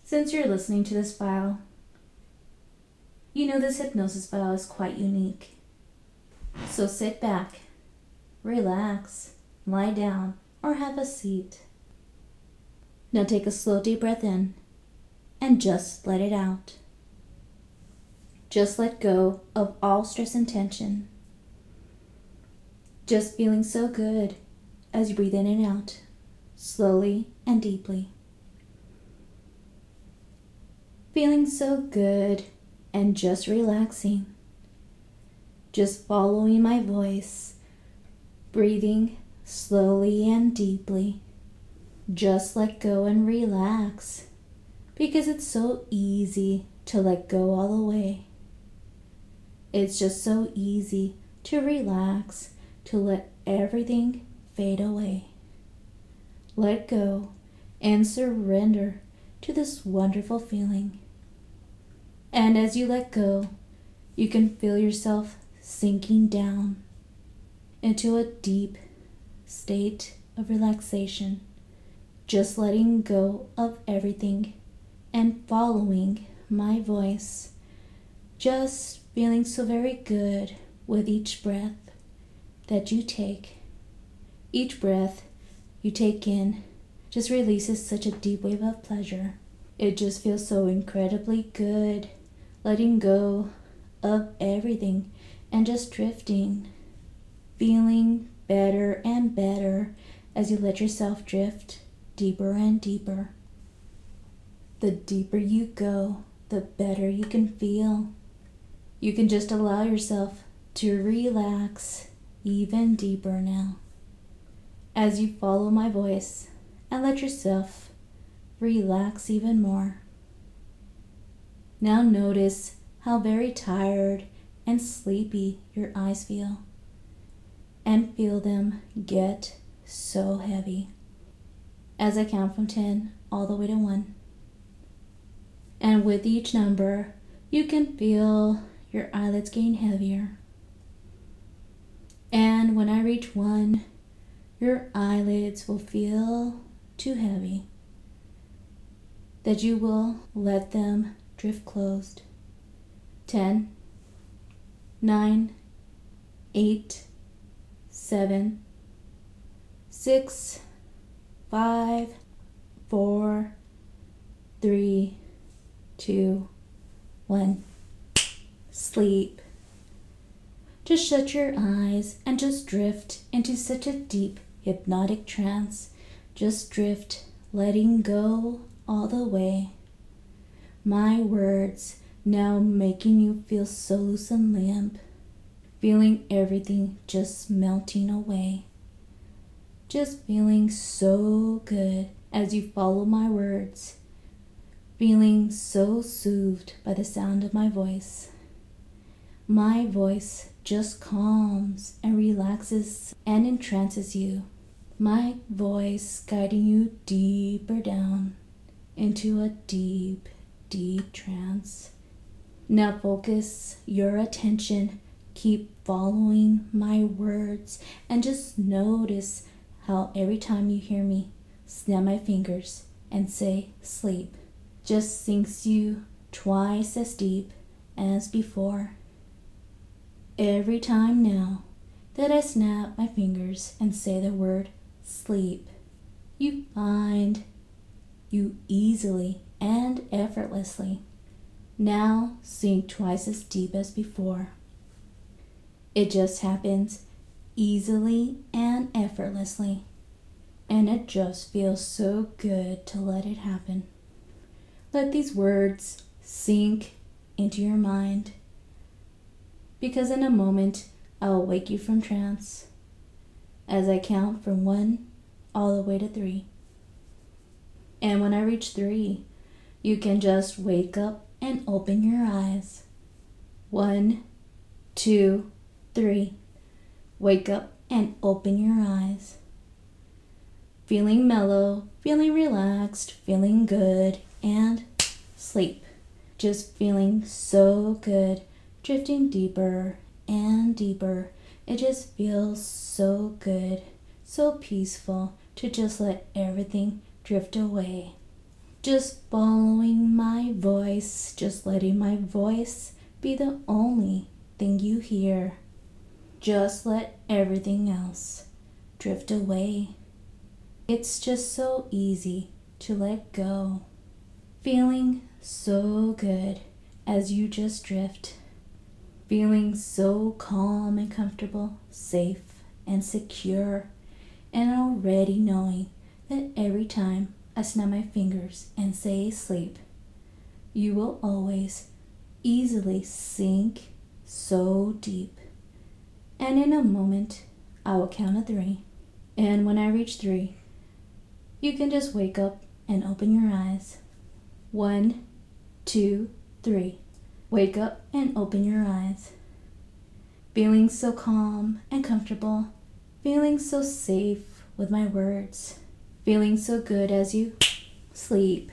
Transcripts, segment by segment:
Since you're listening to this file, you know this hypnosis file is quite unique. So sit back, relax, lie down, or have a seat. Now take a slow deep breath in and just let it out. Just let go of all stress and tension. Just feeling so good as you breathe in and out, slowly and deeply. Feeling so good and just relaxing. Just following my voice, breathing slowly and deeply. Just let go and relax, because it's so easy to let go all the way. It's just so easy to relax, to let everything fade away. Let go and surrender to this wonderful feeling. And as you let go, you can feel yourself sinking down into a deep state of relaxation, just letting go of everything and following my voice, just feeling so very good with each breath that you take. Each breath you take in just releases such a deep wave of pleasure. It just feels so incredibly good, letting go of everything and just drifting, feeling better and better as you let yourself drift deeper and deeper. The deeper you go, the better you can feel. You can just allow yourself to relax even deeper now as you follow my voice and let yourself relax even more. Now notice how very tired and sleepy your eyes feel, and feel them get so heavy as I count from 10 all the way to 1. And with each number, you can feel your eyelids getting heavier. And when I reach 1, your eyelids will feel too heavy, that you will let them drift closed. 10, 9, 8, 7, 6, 5, 4, 3, 2, 1. Sleep. Just shut your eyes and just drift into such a deep hypnotic trance. Just drift, letting go all the way. My words now making you feel so loose and limp, feeling everything just melting away. Just feeling so good as you follow my words, feeling so soothed by the sound of my voice. My voice just calms and relaxes and entrances you. My voice guiding you deeper down into a deep, deep trance. Now focus your attention, keep following my words, and just notice how every time you hear me snap my fingers and say sleep, just sinks you twice as deep as before. Every time now that I snap my fingers and say the word sleep, you find you easily and effortlessly now sink twice as deep as before. It just happens easily and effortlessly, and it just feels so good to let it happen. Let these words sink into your mind, because in a moment I will wake you from trance as I count from 1 all the way to 3. And when I reach 3, you can just wake up and open your eyes. 1, 2, 3. Wake up and open your eyes. Feeling mellow, feeling relaxed, feeling good, and sleep. Just feeling so good, drifting deeper and deeper. It just feels so good, so peaceful to just let everything drift away. Just following my voice, just letting my voice be the only thing you hear. Just let everything else drift away. It's just so easy to let go. Feeling so good as you just drift. Feeling so calm and comfortable, safe and secure, and already knowing that every time I snap my fingers and say sleep, you will always easily sink so deep. And in a moment, I will count to 3. And when I reach 3, you can just wake up and open your eyes. 1, 2, 3. Wake up and open your eyes. Feeling so calm and comfortable. Feeling so safe with my words. Feeling so good as you sleep.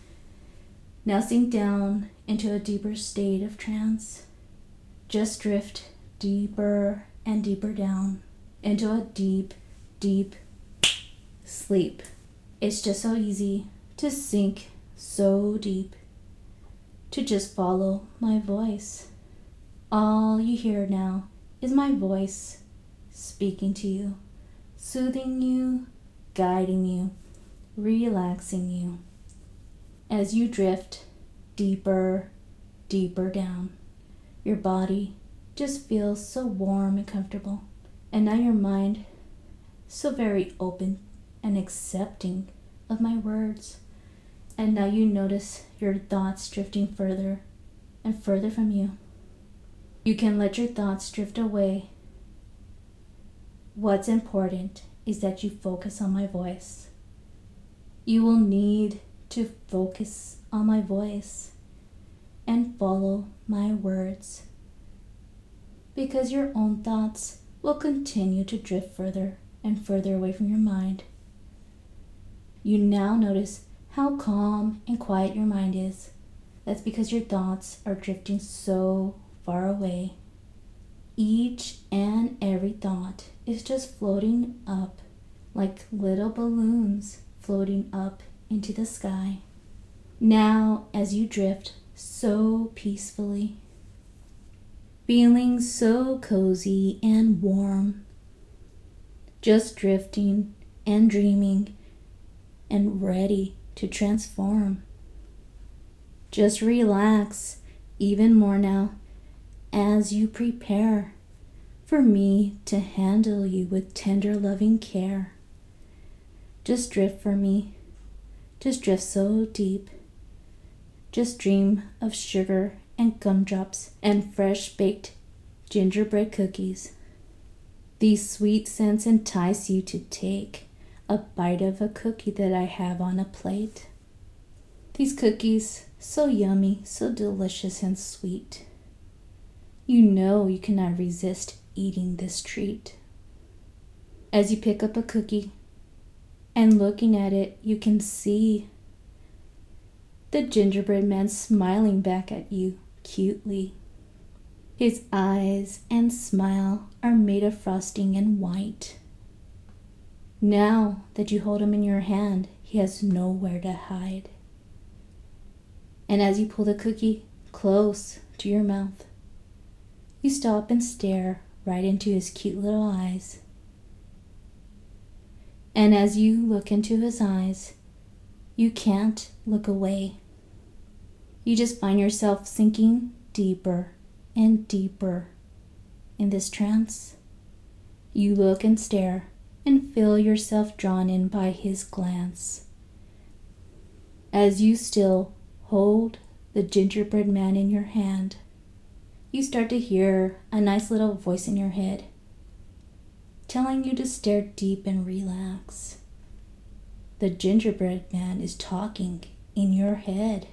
Now sink down into a deeper state of trance. Just drift deeper and deeper down into a deep, deep sleep. It's just so easy to sink so deep, to just follow my voice. All you hear now is my voice speaking to you, soothing you, guiding you, relaxing you as you drift deeper, deeper down. Your body just feels so warm and comfortable, and now your mind so very open and accepting of my words. And now you notice your thoughts drifting further and further from you. You can let your thoughts drift away. What's important is that you focus on my voice. You will need to focus on my voice and follow my words, because your own thoughts will continue to drift further and further away from your mind. You now notice how calm and quiet your mind is. That's because your thoughts are drifting so far away. Each and every thought is just floating up like little balloons floating up into the sky. Now, as you drift so peacefully, feeling so cozy and warm, just drifting and dreaming and ready to transform. Just relax even more now as you prepare for me to handle you with tender loving care. Just drift for me. Just drift so deep. Just dream of sugar and gumdrops and fresh baked gingerbread cookies. These sweet scents entice you to take a bite of a cookie that I have on a plate. These cookies, so yummy, so delicious and sweet. You know you cannot resist eating this treat. As you pick up a cookie and looking at it, you can see the gingerbread man smiling back at you cutely. His eyes and smile are made of frosting and white. Now that you hold him in your hand, he has nowhere to hide. And as you pull the cookie close to your mouth, you stop and stare right into his cute little eyes. And as you look into his eyes, you can't look away. You just find yourself sinking deeper and deeper in this trance. You look and stare and feel yourself drawn in by his glance. As you still hold the gingerbread man in your hand, you start to hear a nice little voice in your head telling you to stare deep and relax. The gingerbread man is talking in your head.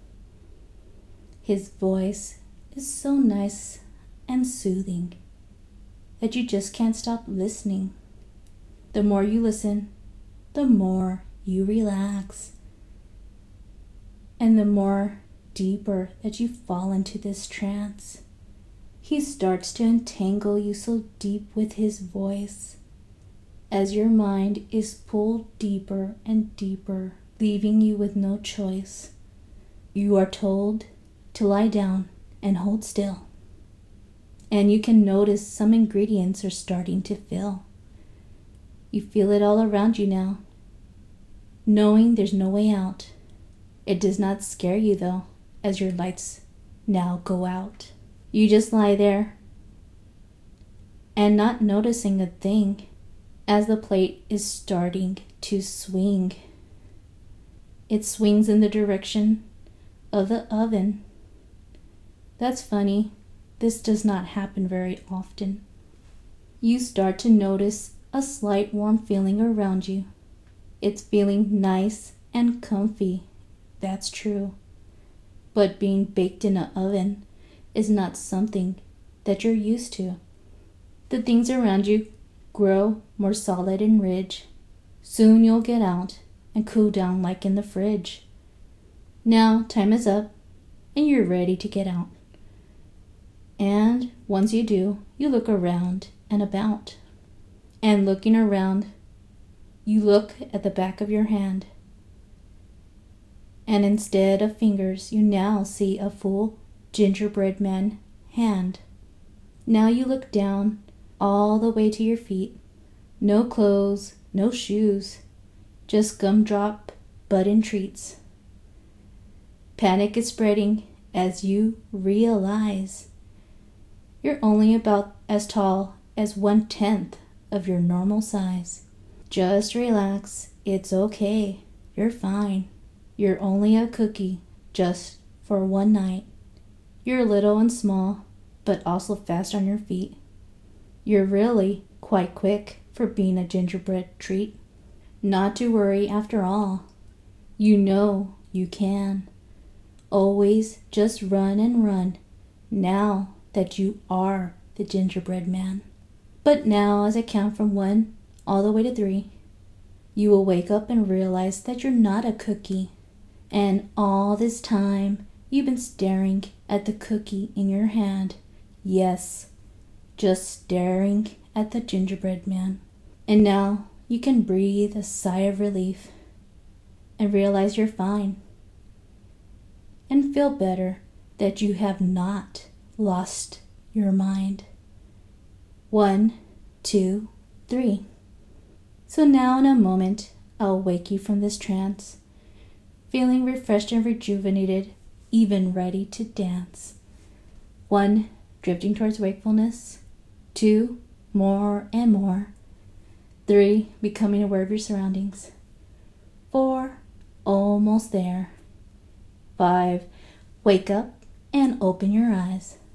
His voice is so nice and soothing that you just can't stop listening. The more you listen, the more you relax, and the more deeper that you fall into this trance. He starts to entangle you so deep with his voice as your mind is pulled deeper and deeper leaving you with no choice. You are told to lie down and hold still. And you can notice some ingredients are starting to fill. You feel it all around you now, knowing there's no way out. It does not scare you though, as your lights now go out. You just lie there and not noticing a thing as the plate is starting to swing. It swings in the direction of the oven. That's funny. This does not happen very often. You start to notice a slight warm feeling around you. It's feeling nice and comfy. That's true. But being baked in an oven is not something that you're used to. The things around you grow more solid and rich. Soon you'll get out and cool down like in the fridge. Now time is up and you're ready to get out. And once you do, you look around and about. And looking around, you look at the back of your hand. And instead of fingers, you now see a full gingerbread man hand. Now you look down all the way to your feet. No clothes, no shoes, just gumdrop button treats. Panic is spreading as you realize you're only about as tall as 1/10 of your normal size. Just relax. It's okay. You're fine. You're only a cookie just for one night. You're little and small, but also fast on your feet. You're really quite quick for being a gingerbread treat. Not to worry after all. You know you can. Always just run and run now that you are the gingerbread man. But now, as I count from 1 all the way to 3, you will wake up and realize that you're not a cookie. And all this time, you've been staring at the cookie in your hand. Yes, just staring at the gingerbread man. And now you can breathe a sigh of relief and realize you're fine. And feel better that you have not lost your mind. 1, 2, 3. So now in a moment, I'll wake you from this trance, feeling refreshed and rejuvenated, even ready to dance. 1, drifting towards wakefulness. 2, more and more. 3, becoming aware of your surroundings. 4, almost there. 5, wake up and open your eyes.